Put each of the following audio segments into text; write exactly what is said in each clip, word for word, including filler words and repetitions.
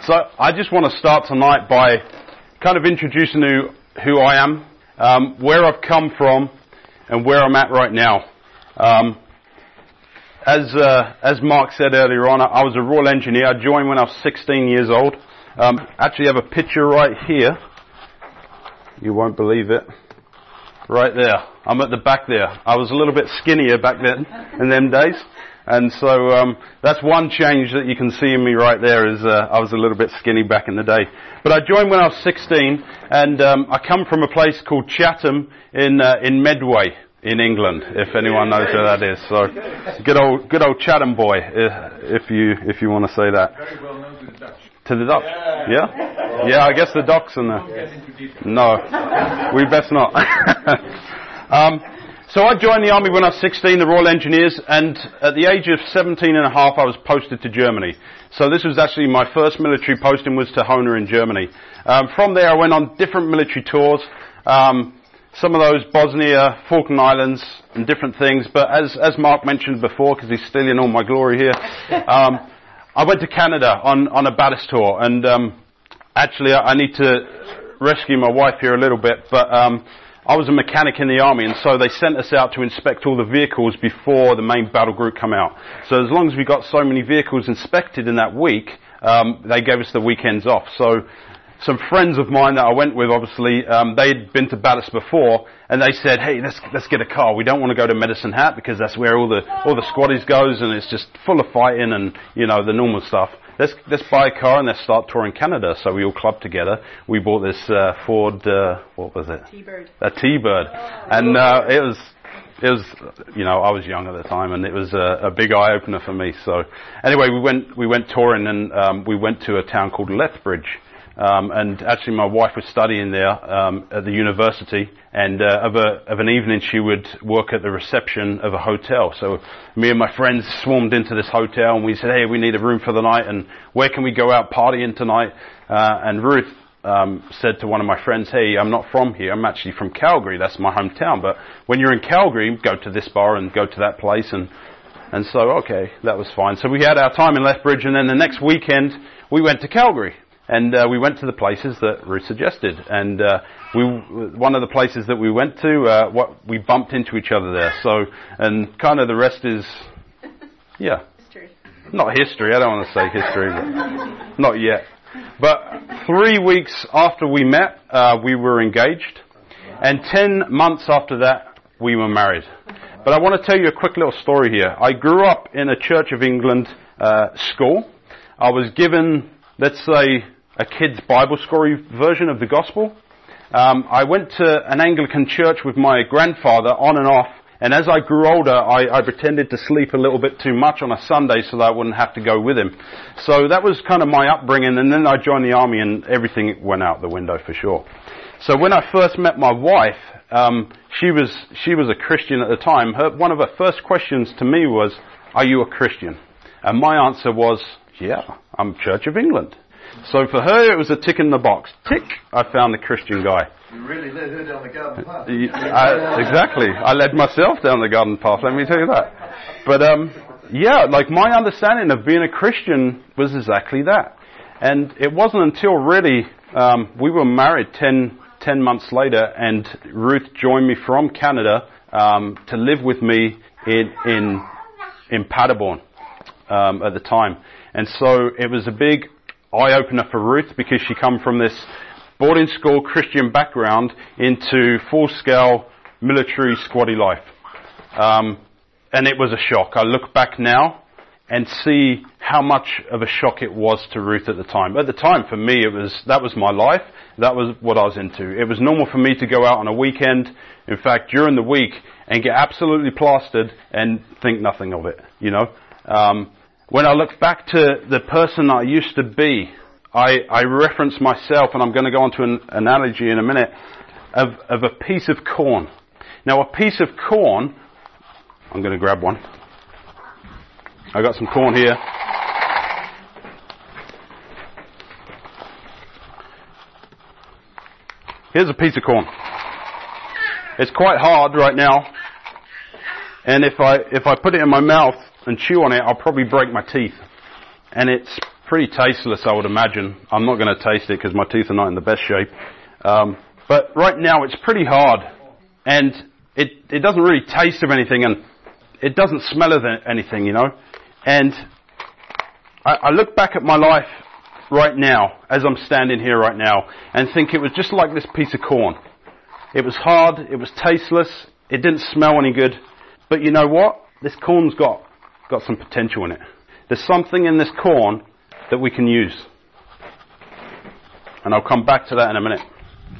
So I just want to start tonight by kind of introducing you who I am, um, where I've come from, and where I'm at right now. Um, as uh, as Mark said earlier on, I was a Royal Engineer. I joined when I was sixteen years old. Um, actually, have a picture right here. You won't believe it. Right there. I'm at the back there. I was a little bit skinnier back then, in them days. And so, um, that's one change that you can see in me right there is, uh, I was a little bit skinny back in the day. But I joined when I was sixteen, and, um, I come from a place called Chatham in, uh, in Medway, in England, if anyone knows where that is. So, good old, good old Chatham boy, if you, if you want to say that. Very well known to the Dutch. To the Dutch? Yeah? Yeah, yeah I guess the Docks and the... No, we best not. um, so I joined the army when I was sixteen, the Royal Engineers, and at the age of seventeen and a half I was posted to Germany. So this was actually my first military posting was to Hona in Germany. Um, from there I went on different military tours, um, some of those Bosnia, Falkland Islands, and different things, but as, as Mark mentioned before, because he's stealing all my glory here, um, I went to Canada on, on a Battis tour, and um, actually I, I need to rescue my wife here a little bit, but um, I was a mechanic in the army, and so they sent us out to inspect all the vehicles before the main battle group come out. So as long as we got so many vehicles inspected in that week, um, they gave us the weekends off. So some friends of mine that I went with, obviously, um, they'd been to Battis before, and they said, "Hey, let's let's get a car. We don't want to go to Medicine Hat because that's where all the all the squaddies goes, and it's just full of fighting and you know the normal stuff. Let's let's buy a car and let's start touring Canada." So we all clubbed together. We bought this uh, Ford. Uh, what was it? T-Bird. A T-Bird, and uh, it was. It was, you know, I was young at the time, and it was a, a big eye opener for me. So, anyway, we went we went touring, and um, we went to a town called Lethbridge. Um, and actually my wife was studying there, um, at the university, and, uh, of a, of an evening she would work at the reception of a hotel. So me and my friends swarmed into this hotel and we said, "Hey, we need a room for the night and where can we go out partying tonight?" Uh, and Ruth, um, said to one of my friends, "Hey, I'm not from here. I'm actually from Calgary. That's my hometown. But when you're in Calgary, go to this bar and go to that place." And, and so, okay, that was fine. So we had our time in Lethbridge, and then the next weekend we went to Calgary. And uh, we went to the places that Ruth suggested, and uh, we one of the places that we went to, uh, what we bumped into each other there. So, and kind of the rest is, yeah, History. Not history. I don't want to say history, but not yet. But three weeks after we met, uh, we were engaged, and ten months after that, we were married. But I want to tell you a quick little story here. I grew up in a Church of England uh, school. I was given, let's say, a kid's Bible story version of the gospel. Um, I went to an Anglican church with my grandfather on and off, and as I grew older, I, I pretended to sleep a little bit too much on a Sunday so that I wouldn't have to go with him. So that was kind of my upbringing, and then I joined the army and everything went out the window for sure. So when I first met my wife, um, she was she was a Christian at the time. Her, one of her first questions to me was, "Are you a Christian?" And my answer was, "Yeah, I'm Church of England." So for her, it was a tick in the box. Tick, I found the Christian guy. You really led her down the garden path. I, exactly. I led myself down the garden path, let me tell you that. But, um, yeah, like my understanding of being a Christian was exactly that. And it wasn't until really, um, we were married ten, ten months later, and Ruth joined me from Canada, um, to live with me in, in, in Paderborn, um, at the time. And so it was a big eye-opener for Ruth because she come from this boarding school Christian background into full-scale military squaddy life. Um, and it was a shock. I look back now and see how much of a shock it was to Ruth at the time. At the time, for me, it was that was my life. That was what I was into. It was normal for me to go out on a weekend, in fact, during the week, and get absolutely plastered and think nothing of it, you know. Um, When I look back to the person I used to be, I, I reference myself, and I'm going to go on to an analogy in a minute, of, of a piece of corn. Now, a piece of corn, I'm going to grab one. I got some corn here. Here's a piece of corn. It's quite hard right now, and if I if I put it in my mouth and chew on it, I'll probably break my teeth. And it's pretty tasteless, I would imagine. I'm not going to taste it because my teeth are not in the best shape. Um, but right now it's pretty hard, and it it doesn't really taste of anything, and it doesn't smell of anything, you know. And I, I look back at my life right now, as I'm standing here right now, and think it was just like this piece of corn. It was hard, it was tasteless, it didn't smell any good. But you know what? This corn's got, got some potential in it. There's something in this corn that we can use. And I'll come back to that in a minute.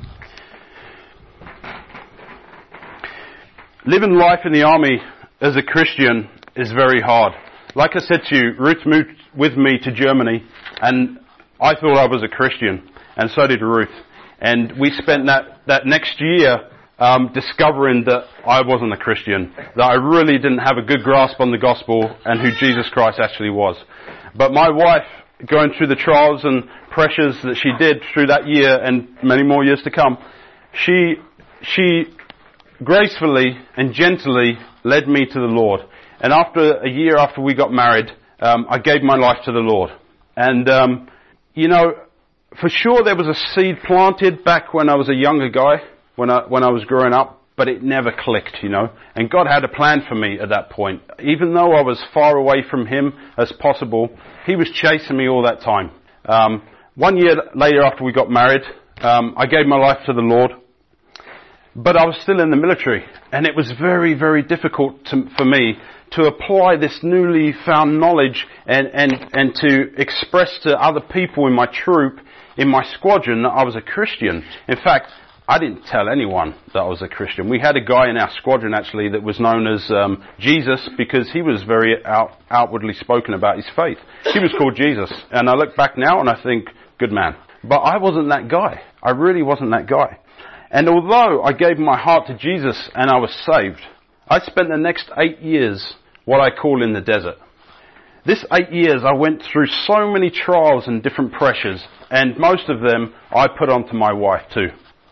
Living life in the army as a Christian is very hard. Like I said to you, Ruth moved with me to Germany, and I thought I was a Christian, and so did Ruth. And we spent that, that next year um, discovering that I wasn't a Christian, that I really didn't have a good grasp on the gospel and who Jesus Christ actually was. But my wife, going through the trials and pressures that she did through that year and many more years to come, she she gracefully and gently led me to the Lord. And after a year after we got married, um, I gave my life to the Lord. And um, you know, for sure there was a seed planted back when I was a younger guy, when I when I was growing up, but it never clicked, you know. And God had a plan for me at that point. Even though I was far away from Him as possible, He was chasing me all that time. Um, one year later after we got married, um, I gave my life to the Lord. But I was still in the military, and it was very, very difficult to, for me to apply this newly found knowledge and, and, and to express to other people in my troop, in my squadron, that I was a Christian. In fact, I didn't tell anyone that I was a Christian. We had a guy in our squadron actually that was known as um, Jesus, because he was very out, outwardly spoken about his faith. He was called Jesus. And I look back now and I think, good man. But I wasn't that guy. I really wasn't that guy. And although I gave my heart to Jesus and I was saved, I spent the next eight years what I call in the desert. This eight years I went through so many trials and different pressures, and most of them I put onto my wife too.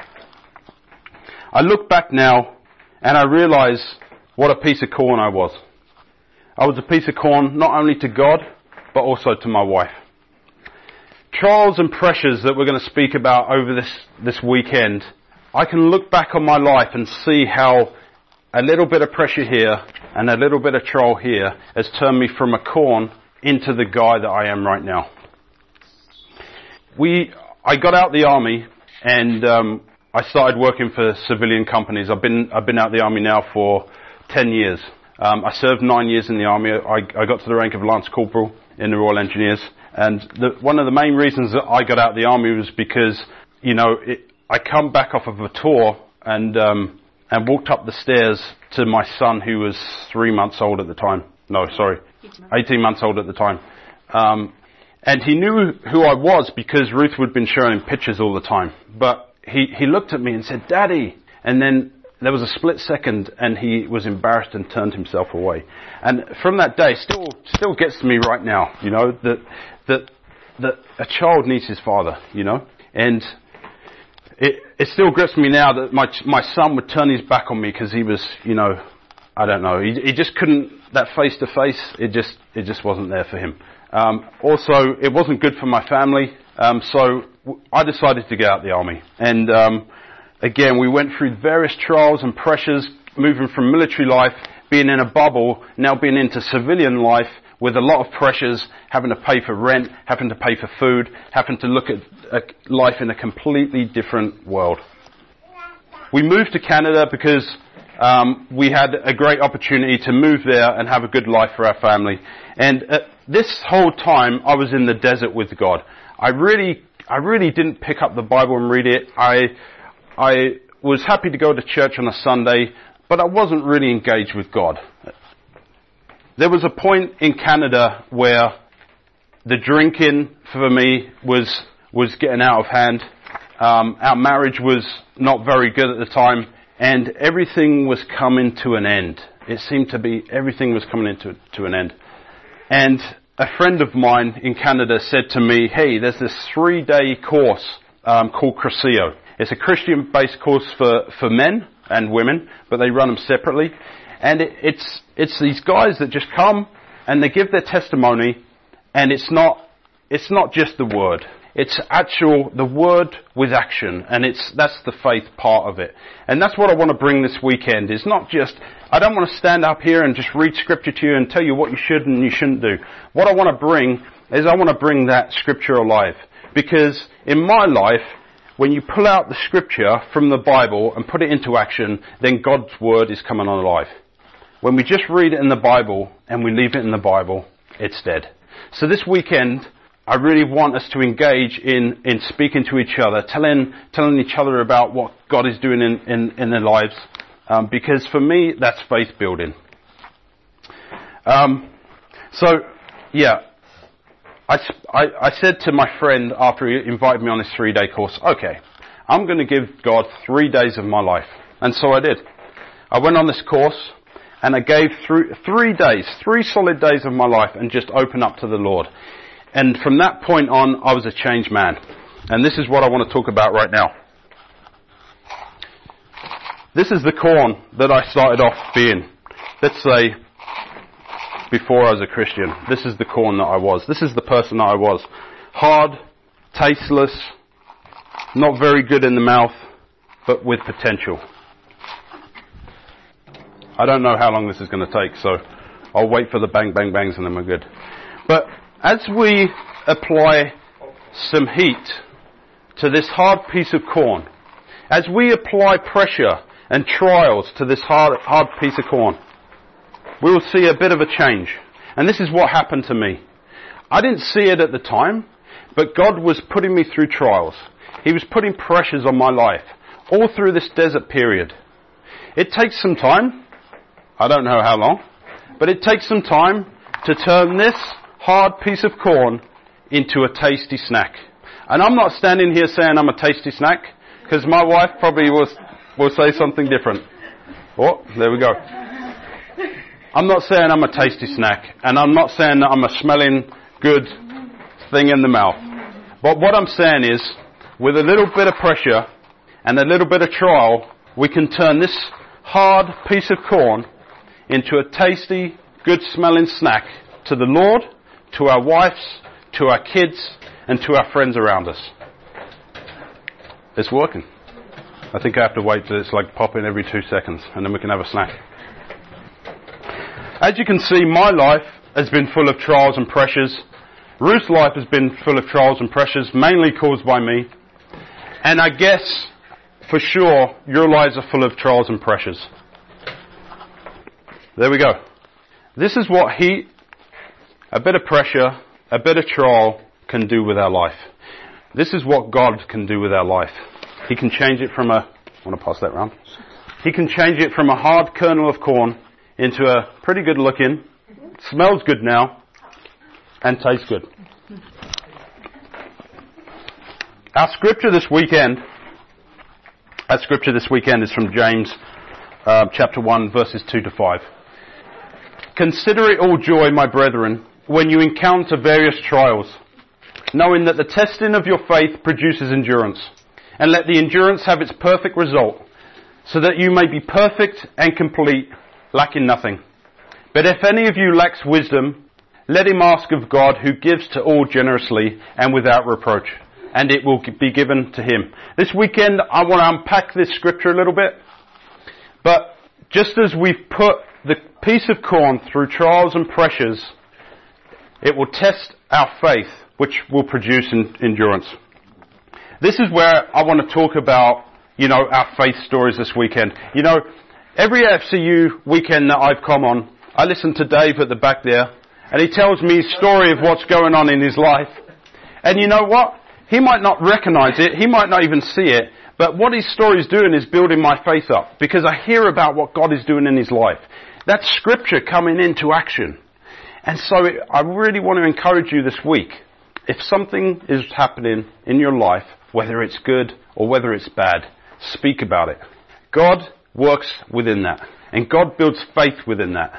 I look back now and I realize what a piece of corn I was. I was a piece of corn not only to God, but also to my wife. Trials and pressures that we're going to speak about over this, this weekend, I can look back on my life and see how a little bit of pressure here and a little bit of trial here has turned me from a corn into the guy that I am right now. We, I got out the army and um, I started working for civilian companies. I've been I've been out the army now for ten years. Um, I served nine years in the army. I, I got to the rank of Lance Corporal in the Royal Engineers, and the, one of the main reasons that I got out the army was because, you know, it, I come back off of a tour and um, and walked up the stairs to my son, who was three months old at the time. No, sorry, eighteen months old at the time. Um, and he knew who I was because Ruth would have been showing him pictures all the time. But he, he looked at me and said, "Daddy," and then there was a split second and he was embarrassed and turned himself away. And from that day, still still gets to me right now, you know, that that that a child needs his father, you know, and It, it still grips me now that my my son would turn his back on me because he was, you know, I don't know, he, he just couldn't, that face to face, it just it just wasn't there for him. Um, also, it wasn't good for my family, um, so I decided to get out of the army. And um, again, we went through various trials and pressures, moving from military life, being in a bubble, now being into civilian life, with a lot of pressures, having to pay for rent, having to pay for food, having to look at uh, life in a completely different world. We moved to Canada because um, we had a great opportunity to move there and have a good life for our family. And uh, this whole time, I was in the desert with God. I really, I really didn't pick up the Bible and read it. I, I was happy to go to church on a Sunday, but I wasn't really engaged with God. There was a point in Canada where the drinking for me was was getting out of hand. Um, our marriage was not very good at the time, and everything was coming to an end. It seemed to be everything was coming into to an end. And a friend of mine in Canada said to me, "Hey, there's this three-day course um, called Cresceo. It's a Christian-based course for for men and women, but they run them separately." And it, it's it's these guys that just come and they give their testimony, and it's not it's not just the word. It's actual, the word with action, and it's, that's the faith part of it. And that's what I want to bring this weekend, is not just, I don't want to stand up here and just read scripture to you and tell you what you should and you shouldn't do. What I want to bring is I want to bring that scripture alive. Because in my life, when you pull out the scripture from the Bible and put it into action, then God's word is coming on alive. When we just read it in the Bible and we leave it in the Bible, it's dead. So this weekend, I really want us to engage in, in speaking to each other, telling, telling each other about what God is doing in, in, in their lives. Um, because for me, that's faith building. Um, so, yeah. I, I, I said to my friend after he invited me on this three day course, okay, I'm going to give God three days of my life. And so I did. I went on this course and I gave through three days, three solid days of my life and just opened up to the Lord. And from that point on, I was a changed man. And this is what I want to talk about right now. This is the corn that I started off being. Let's say, before I was a Christian. This is the corn that I was. This is the person that I was. Hard, tasteless, not very good in the mouth, but with potential. I don't know how long this is going to take, so I'll wait for the bang, bang, bangs and then we're good. But as we apply some heat to this hard piece of corn, as we apply pressure and trials to this hard, hard piece of corn, we will see a bit of a change. And this is what happened to me. I didn't see it at the time, but God was putting me through trials. He was putting pressures on my life all through this desert period. It takes some time. I don't know how long, but it takes some time to turn this hard piece of corn into a tasty snack. And I'm not standing here saying I'm a tasty snack, because my wife probably will, will say something different. Oh, there we go. I'm not saying I'm a tasty snack, and I'm not saying that I'm a smelling good thing in the mouth. But what I'm saying is, with a little bit of pressure and a little bit of trial, we can turn this hard piece of corn into a tasty, good smelling snack to the Lord, to our wives, to our kids, and to our friends around us. It's working. I think I have to wait till it's like popping every two seconds, and then we can have a snack. As you can see, my life has been full of trials and pressures. Ruth's life has been full of trials and pressures, mainly caused by me. And I guess, for sure, your lives are full of trials and pressures. There we go. This is what heat, a bit of pressure, a bit of trial can do with our life. This is what God can do with our life. He can change it from a, I want to pass that round. He can change it from a hard kernel of corn into a pretty good looking, smells good now, and tastes good. Our scripture this weekend, our scripture this weekend is from James uh, chapter one, verses two to five. Consider it all joy, my brethren, when you encounter various trials, knowing that the testing of your faith produces endurance. And let the endurance have its perfect result, so that you may be perfect and complete, lacking nothing. But if any of you lacks wisdom, let him ask of God, who gives to all generously and without reproach, and it will be given to him. This weekend I want to unpack this scripture a little bit, but just as we've put the piece of corn through trials and pressures, it will test our faith, which will produce endurance. This is where I want to talk about, you know, our faith stories this weekend. You know, every F C U weekend that I've come on, I listen to Dave at the back there, and he tells me his story of what's going on in his life. And you know what? He might not recognize it, he might not even see it, but what his story is doing is building my faith up, because I hear about what God is doing in his life. That's scripture coming into action. And so it, I really want to encourage you this week, if something is happening in your life, whether it's good or whether it's bad, speak about it. God works within that, and God builds faith within that.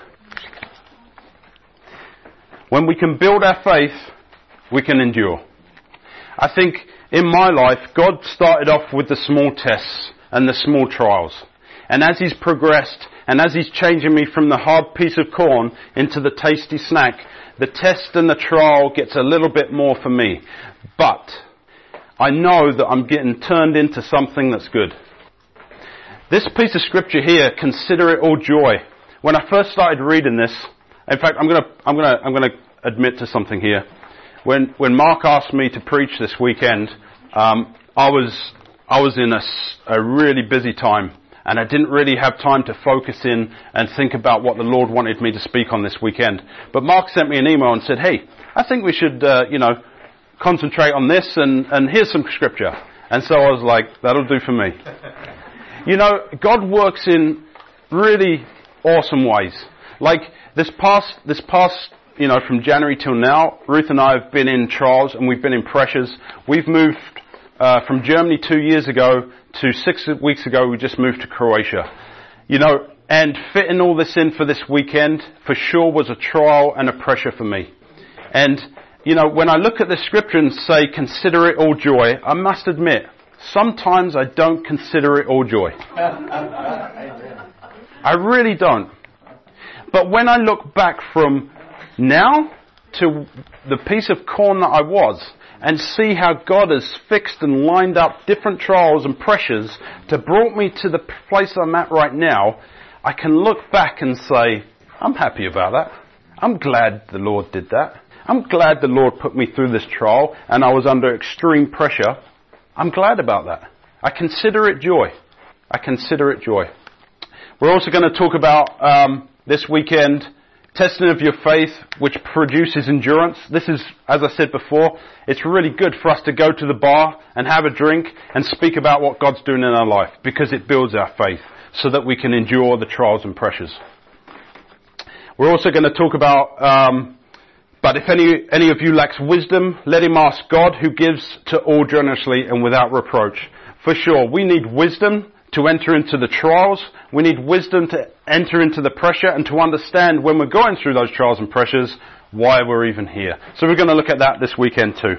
When we can build our faith, we can endure. I think in my life, God started off with the small tests and the small trials. And as He's progressed, And as He's changing me from the hard piece of corn into the tasty snack, the test and the trial gets a little bit more for me. But I know that I'm getting turned into something that's good. This piece of scripture here, consider it all joy. When I first started reading this, in fact, I'm gonna, I'm gonna, I'm gonna admit to something here. When, when Mark asked me to preach this weekend, um, I was, I was in a, a really busy time, and I didn't really have time to focus in and think about what the Lord wanted me to speak on this weekend. But Mark sent me an email and said, "Hey, I think we should, uh, you know, concentrate on this, and, and here's some scripture." And so I was like, that'll do for me. You know, God works in really awesome ways. Like this past, this past, you know, from January till now, Ruth and I have been in trials and we've been in pressures. We've moved uh, from Germany two years ago to six weeks ago. We just moved to Croatia. You know, and fitting all this in for this weekend for sure was a trial and a pressure for me. And you know, when I look at the scripture and say, consider it all joy, I must admit, sometimes I don't consider it all joy. I really don't. But when I look back from now to the piece of corn that I was, and see how God has fixed and lined up different trials and pressures to brought me to the place I'm at right now, I can look back and say, I'm happy about that. I'm glad the Lord did that. I'm glad the Lord put me through this trial and I was under extreme pressure. I'm glad about that. I consider it joy. I consider it joy. We're also going to talk about um, this weekend, testing of your faith, which produces endurance. This is, as I said before, it's really good for us to go to the bar and have a drink and speak about what God's doing in our life, because it builds our faith so that we can endure the trials and pressures. We're also going to talk about, um, but if any, any of you lacks wisdom, let him ask God, who gives to all generously and without reproach. For sure, we need wisdom to enter into the trials. We need wisdom to enter into the pressure and to understand when we're going through those trials and pressures, why we're even here. So we're going to look at that this weekend too.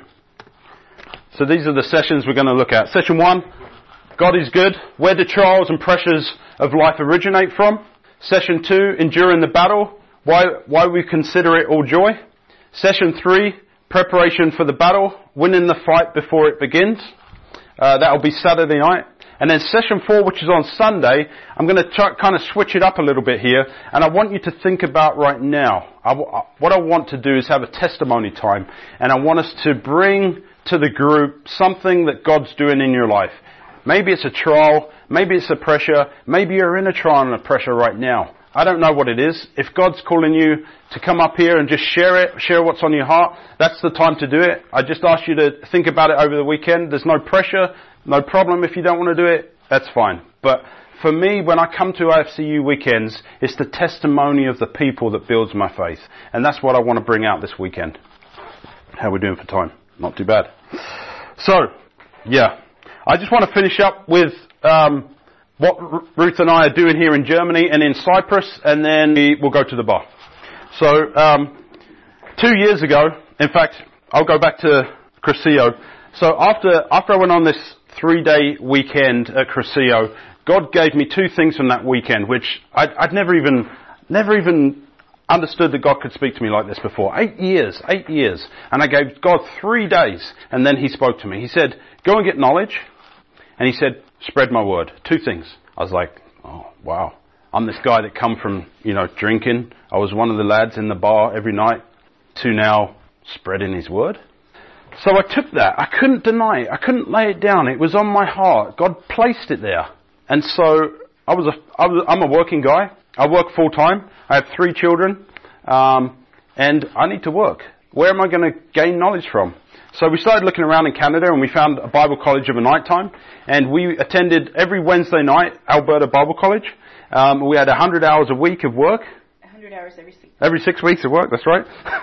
So these are the sessions we're going to look at. Session one, God is good. Where do trials and pressures of life originate from? Session two, enduring the battle. Why, why we consider it all joy. Session three, preparation for the battle. Winning the fight before it begins. Uh, that'll be Saturday night. And then session four, which is on Sunday, I'm going to try, kind of switch it up a little bit here. And I want you to think about right now. I, what I want to do is have a testimony time. And I want us to bring to the group something that God's doing in your life. Maybe it's a trial. Maybe it's a pressure. Maybe you're in a trial and a pressure right now. I don't know what it is. If God's calling you to come up here and just share it, share what's on your heart, that's the time to do it. I just ask you to think about it over the weekend. There's no pressure. No problem if you don't want to do it, that's fine. But for me, when I come to I F C U weekends, it's the testimony of the people that builds my faith. And that's what I want to bring out this weekend. How are we doing for time? Not too bad. So, yeah. I just want to finish up with um, what R- Ruth and I are doing here in Germany and in Cyprus, and then we'll go to the bar. So, um, two years ago, in fact, I'll go back to Crescio. So after after I went on this three-day weekend at Crescio, God gave me two things from that weekend, which I'd, I'd never even, never even understood that God could speak to me like this before. Eight years, eight years. And I gave God three days, and then He spoke to me. He said, go and get knowledge. And He said, spread my word. Two things. I was like, oh, wow. I'm this guy that come from, you know, drinking. I was one of the lads in the bar every night, to now spreading His word. So I took that. I couldn't deny it. I couldn't lay it down. It was on my heart. God placed it there. And so I was a, I was, I'm a working guy. I work full time. I have three children. Um, and I need to work. Where am I going to gain knowledge from? So we started looking around in Canada and we found a Bible college of a night time. And we attended every Wednesday night Alberta Bible College. Um, we had one hundred hours a week of work. one hundred hours every six weeks. Every six weeks of work, that's right.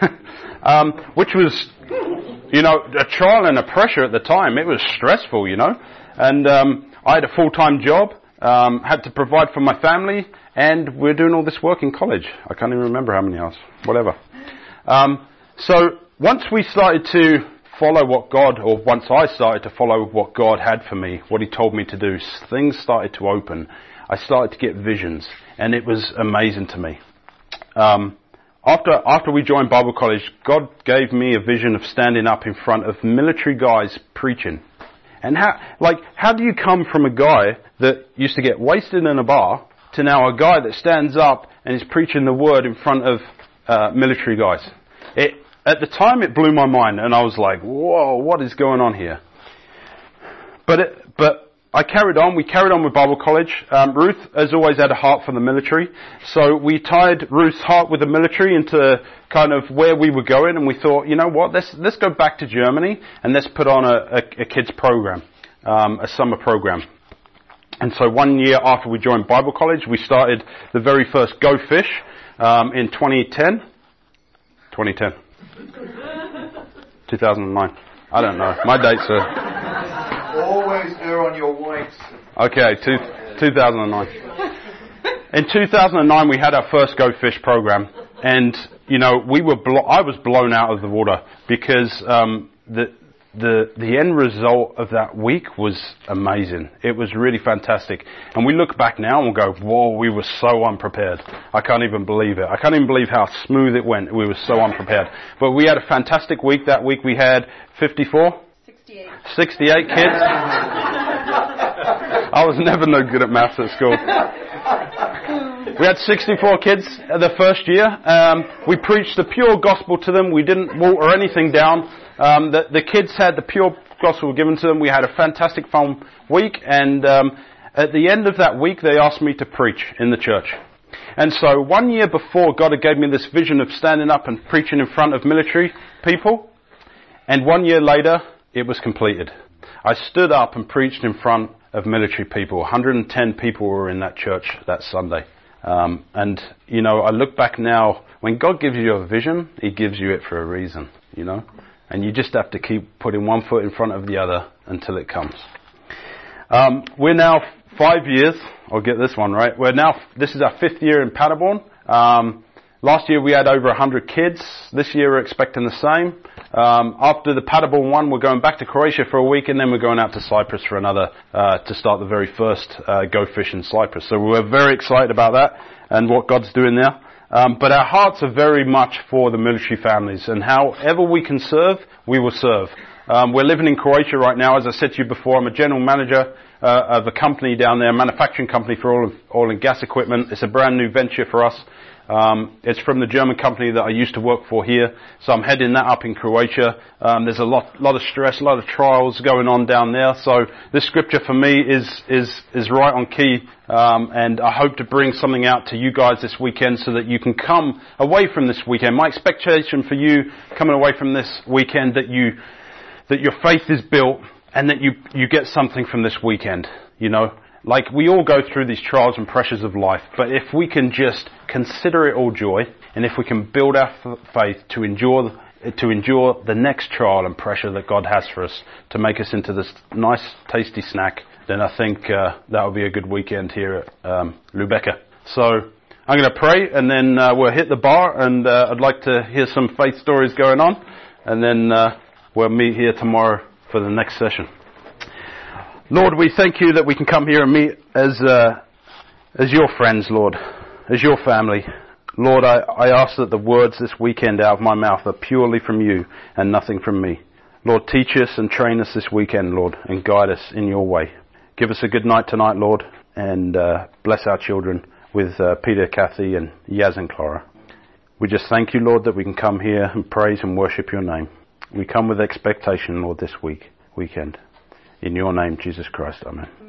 um, which was, you know, a trial and a pressure at the time. It was stressful, you know. And um, I had a full-time job, um, had to provide for my family, and we're doing all this work in college. I can't even remember how many hours, whatever. Um, so once we started to follow what God, or once I started to follow what God had for me, what He told me to do, things started to open. I started to get visions, and it was amazing to me. Um, after after we joined Bible college, God gave me a vision of standing up in front of military guys preaching. And how, like, how do you come from a guy that used to get wasted in a bar to now a guy that stands up and is preaching the word in front of uh, military guys? It, at the time, it blew my mind, and I was like, "Whoa, what is going on here?" But it, but I carried on. We carried on with Bible college. Um, Ruth has always had a heart for the military, so we tied Ruth's heart with the military into kind of where we were going, and we thought, you know what, let's let's go back to Germany and let's put on a, a, a kids program, um, a summer program. And so one year after we joined Bible college, we started the very first Go Fish um, in twenty ten. twenty ten. two thousand nine. I don't know. My dates are... Always err on your weights. Okay, two, two thousand nine. In two thousand nine, we had our first Go Fish program, and you know, we were. Blo- I was blown out of the water because um, the the the end result of that week was amazing. It was really fantastic, and we look back now and we'll go, "Whoa, we were so unprepared." I can't even believe it. I can't even believe how smooth it went. We were so unprepared, but we had a fantastic week. That week we had fifty-four. sixty-eight. sixty-eight kids. I was never no good at maths at school. We had sixty-four kids the first year. Um, we preached the pure gospel to them. We didn't water anything down. Um, the, the kids had the pure gospel given to them. We had a fantastic fun week. And um, at the end of that week, they asked me to preach in the church. And so one year before, God had gave me this vision of standing up and preaching in front of military people. And one year later, it was completed. I stood up and preached in front of military people. one hundred ten people were in that church that Sunday. Um, and, you know, I look back now, when God gives you a vision, He gives you it for a reason, you know. And you just have to keep putting one foot in front of the other until it comes. Um, we're now five years, I'll get this one right, we're now, this is our fifth year in Paderborn. Um, last year we had over one hundred kids. This year we're expecting the same. Um, after the Paderborn one, we're going back to Croatia for a week, and then we're going out to Cyprus for another, uh, to start the very first, uh, Go Fish in Cyprus. So we're very excited about that and what God's doing there. Um, but our hearts are very much for the military families, and however we can serve, we will serve. Um, we're living in Croatia right now. As I said to you before, I'm a general manager uh, of a company down there, a manufacturing company for oil, oil and gas equipment. It's a brand new venture for us. Um, it's from the German company that I used to work for here, so I'm heading that up in Croatia. Um, there's a lot, lot of stress, a lot of trials going on down there. So this scripture for me is is is right on key, um, and I hope to bring something out to you guys this weekend so that you can come away from this weekend. My expectation for you coming away from this weekend that you that your faith is built and that you you get something from this weekend. You know. Like, we all go through these trials and pressures of life, but if we can just consider it all joy, and if we can build our f- faith to endure, to endure the next trial and pressure that God has for us to make us into this nice, tasty snack, then I think uh, that will be a good weekend here at um, Lübeck. So I'm going to pray, and then uh, we'll hit the bar, and uh, I'd like to hear some faith stories going on, and then uh, we'll meet here tomorrow for the next session. Lord, we thank you that we can come here and meet as uh, as your friends, Lord, as your family. Lord, I, I ask that the words this weekend out of my mouth are purely from you and nothing from me. Lord, teach us and train us this weekend, Lord, and guide us in your way. Give us a good night tonight, Lord, and uh, bless our children with uh, Peter, Kathy, and Yaz and Clara. We just thank you, Lord, that we can come here and praise and worship your name. We come with expectation, Lord, this week, weekend. In your name, Jesus Christ, amen.